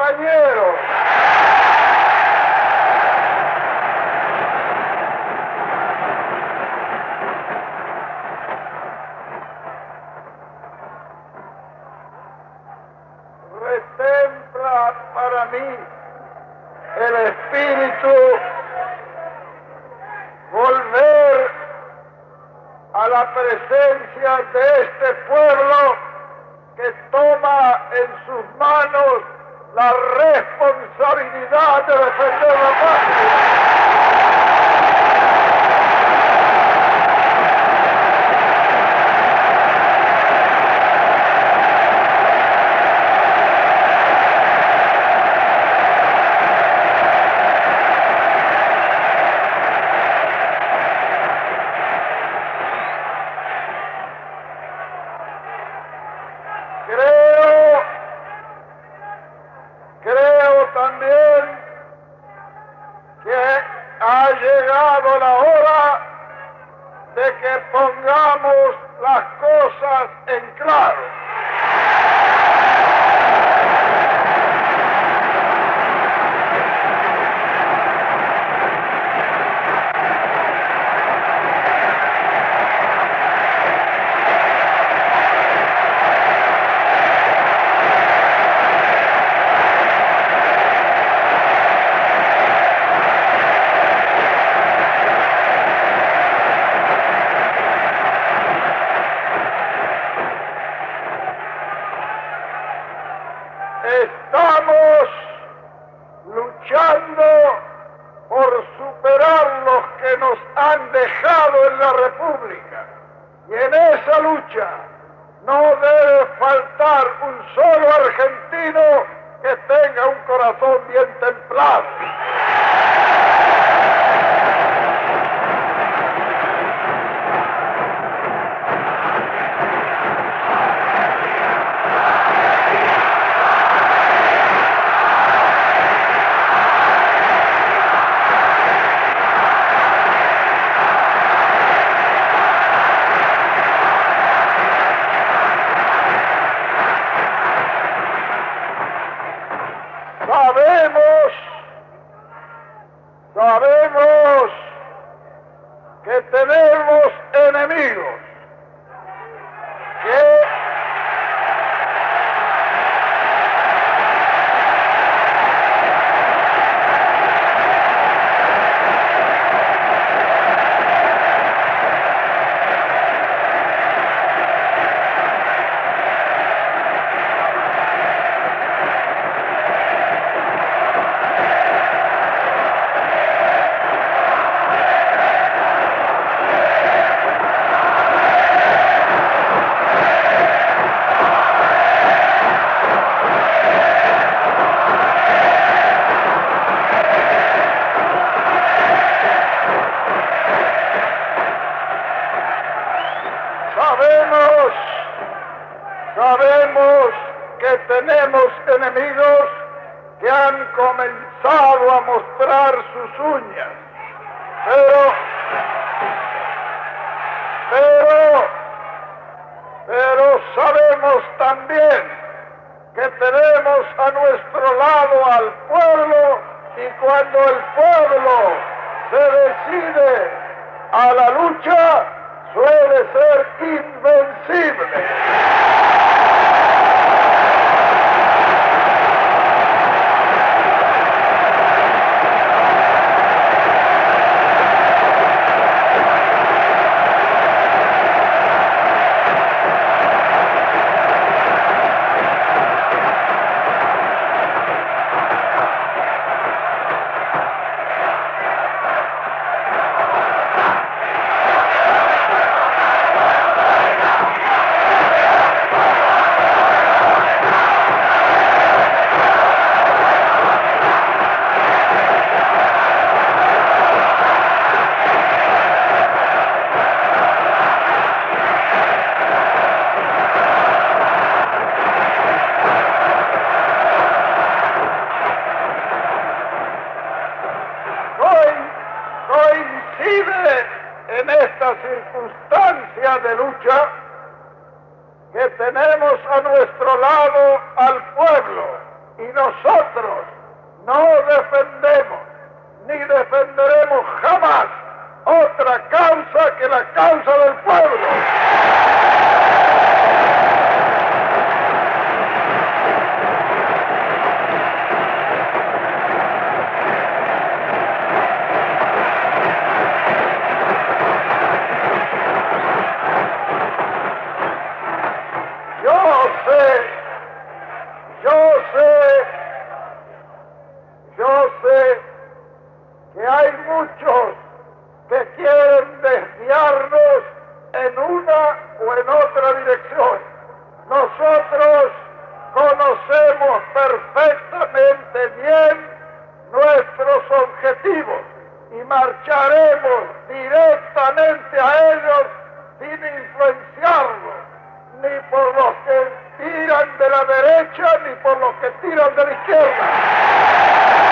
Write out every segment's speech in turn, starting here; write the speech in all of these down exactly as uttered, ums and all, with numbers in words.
compañeros. Retempla para mí el espíritu volver a la presencia de este pueblo que toma en sus manos la responsabilidad de defender la patria. Creo, creo también que ha llegado la hora de que pongamos las cosas en claro. Estamos luchando por superar los que nos han dejado en la República. Y en esa lucha no debe faltar un solo argentino que tenga un corazón bien templado. Sabemos, sabemos que tenemos enemigos, que Sabemos, sabemos que tenemos enemigos que han comenzado a mostrar sus uñas, pero, pero, pero sabemos también que tenemos a nuestro lado al pueblo, y cuando el pueblo se decide a la lucha, suele ser invencible. En esta circunstancia de lucha que tenemos a nuestro lado al pueblo Y nosotros no defendemos ni defenderemos jamás otra causa que la causa del pueblo. Yo sé, yo sé, yo sé que hay muchos que quieren desviarnos en una o en otra dirección. Nosotros conocemos perfectamente bien nuestros objetivos y marcharemos directamente a ellos sin influenciarlos, ni por los que tiran de la derecha ni por los que tiran de la izquierda.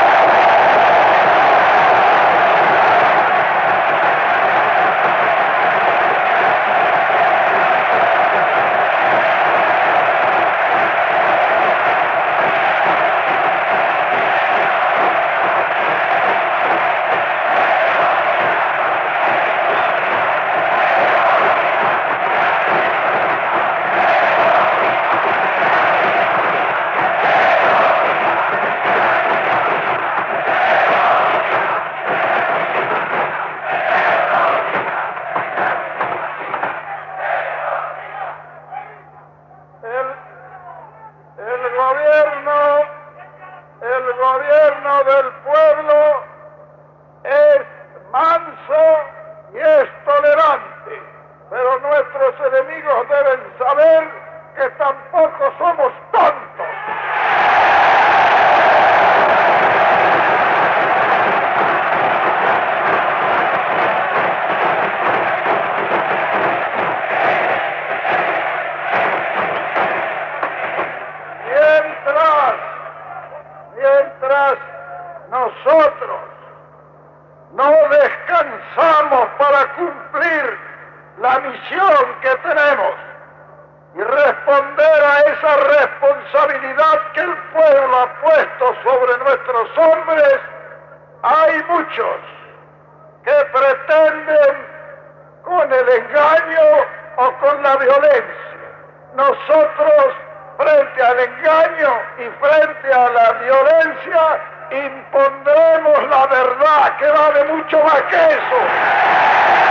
Nosotros no descansamos para cumplir la misión que tenemos y responder a esa responsabilidad que el pueblo ha puesto sobre nuestros hombres. Hay muchos que pretenden con el engaño o con la violencia. Nosotros, frente al engaño y frente a la violencia, impondremos la verdad, que vale mucho más que eso.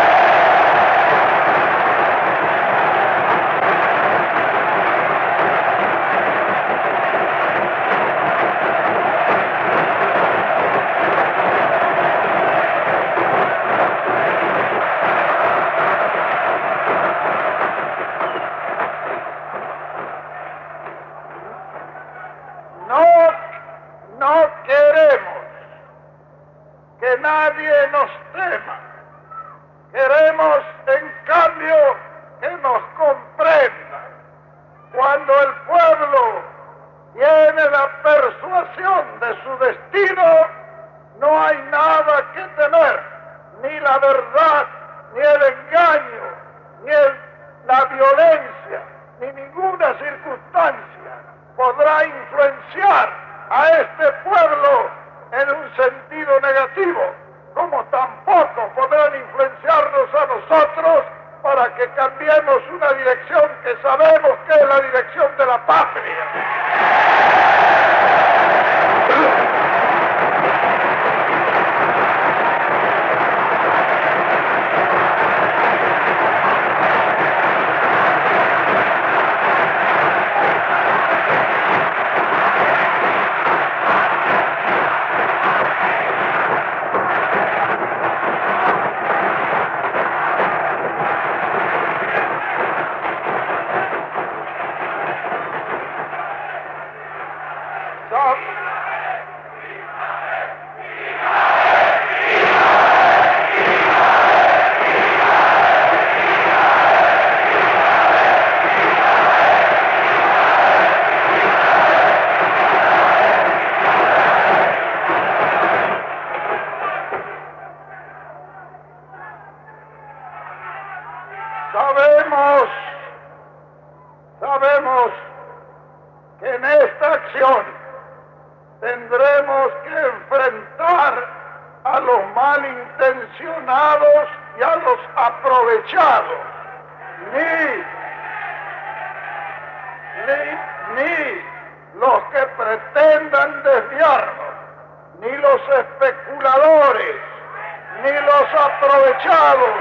Nadie nos tema. Queremos, en cambio, que nos comprenda. Cuando el pueblo tiene la persuasión de su destino, no hay nada que temer, ni la verdad, ni el engaño, ni el, la violencia, ni ninguna circunstancia podrá influenciar a este pueblo en un sentido negativo, como tampoco podrán influenciarnos a nosotros para que cambiemos una dirección que sabemos que es la dirección de la patria. ni los que pretendan desviarnos, ni los especuladores, ni los aprovechados,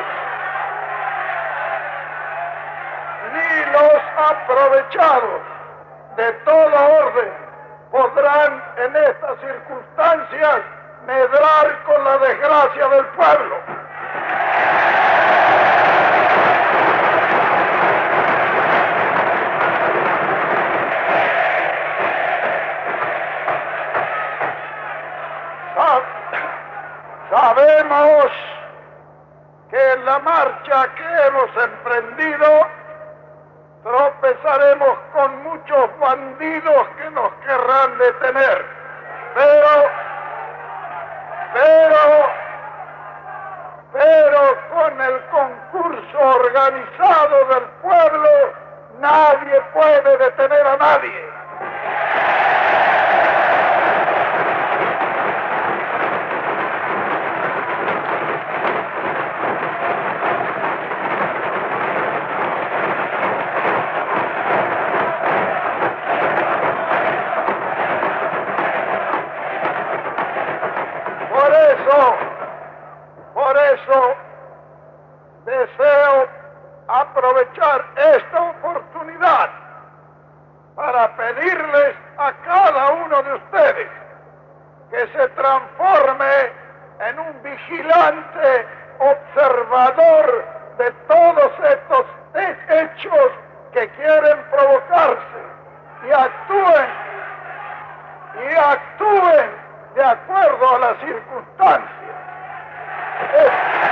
ni los aprovechados de todo orden podrán en estas circunstancias medrar con la desgracia del pueblo. Sabemos que en la marcha que hemos emprendido tropezaremos con muchos bandidos que nos querrán detener, pero, pero, pero con el concurso organizado del pueblo nadie puede detener a nadie. Por eso deseo aprovechar esta oportunidad para pedirles a cada uno de ustedes que se transforme en un vigilante observador de todos estos hechos que quieren provocarse y actúen y actúen de acuerdo a las circunstancias. Es...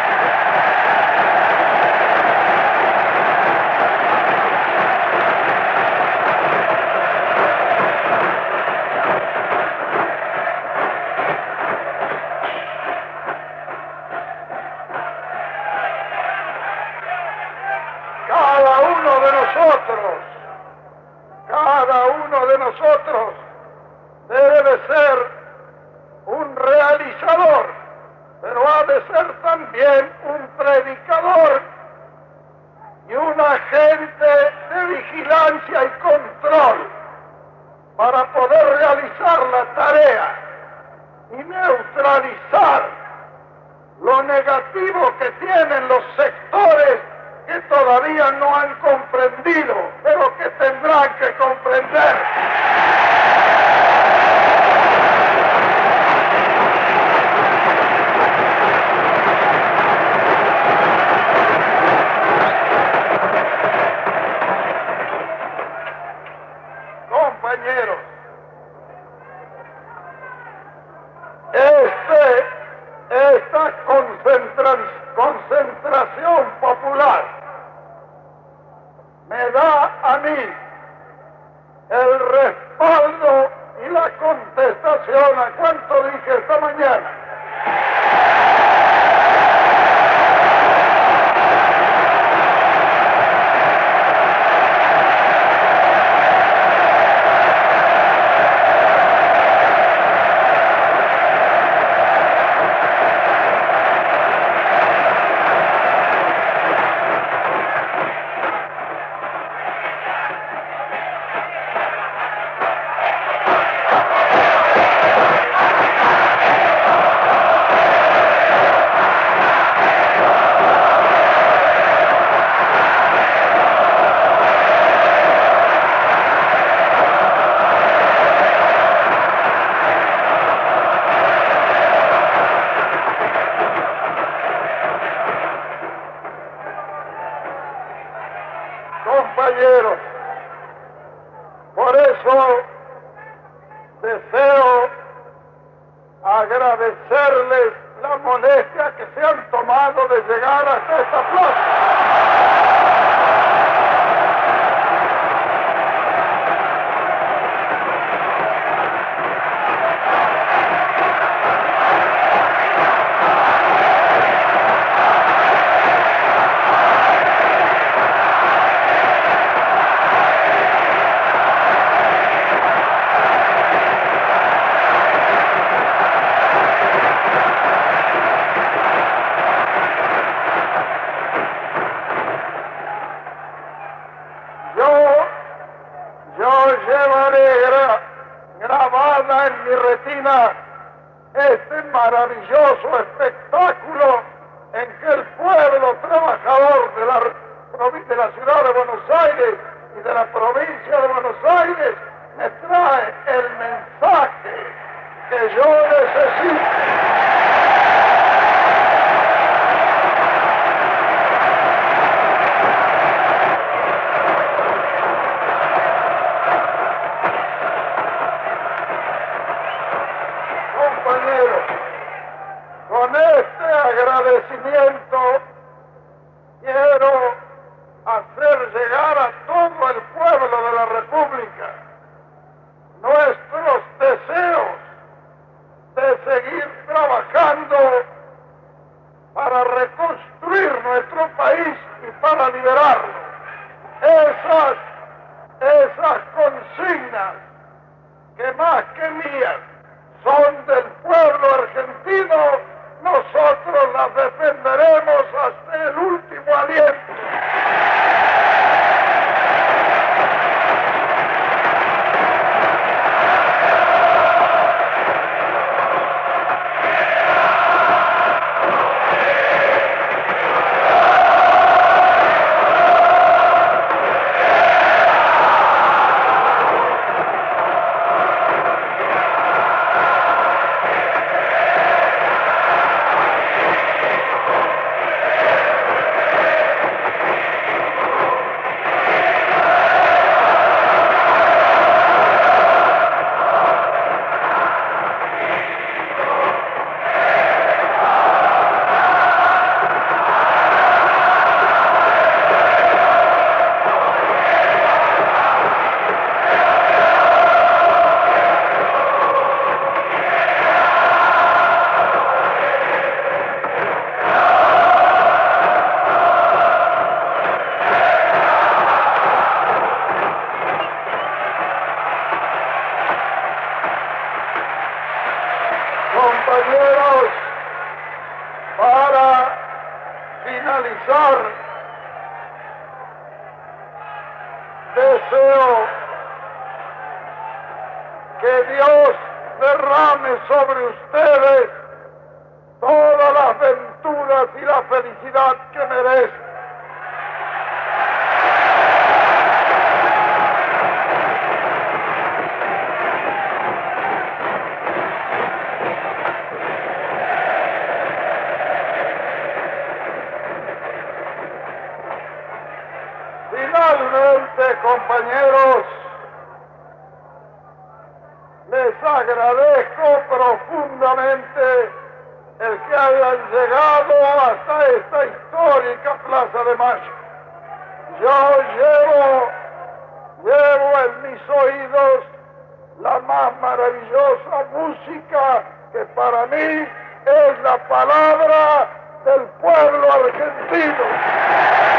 Cada uno de nosotros, cada uno de nosotros debe de ser un realizador, pero ha de ser también un predicador y un agente de vigilancia y control para poder realizar la tarea y neutralizar lo negativo que tienen los sectores que todavía no han comprendido, pero que tendrán que comprender. Compañeros, este, esta concentra, concentración popular me da a mí el respaldo y la contestación a cuanto dije esta mañana. Compañeros, por eso deseo agradecerles la molestia que se han tomado de llegar hasta esta plaza. Yo llevaré gra grabada en mi retina este maravilloso espectáculo en que el pueblo trabajador de la, de la ciudad de Buenos Aires y de la provincia de Buenos Aires me trae el mensaje que yo necesito. Compañeros, con este agradecimiento quiero hacer llegar a todo el pueblo de la República nuestros deseos de seguir trabajando para reconstruir nuestro país y para liberarlo. Esas, esas consignas que más que mías son del pueblo argentino, nosotros las defenderemos hasta el último aliento. Compañeros, para finalizar, deseo que Dios derrame sobre ustedes todas las venturas y la felicidad que merecen. Finalmente, compañeros, les agradezco profundamente el que hayan llegado hasta esta histórica Plaza de Mayo. Yo llevo, llevo en mis oídos la más maravillosa música que para mí es la palabra del pueblo argentino.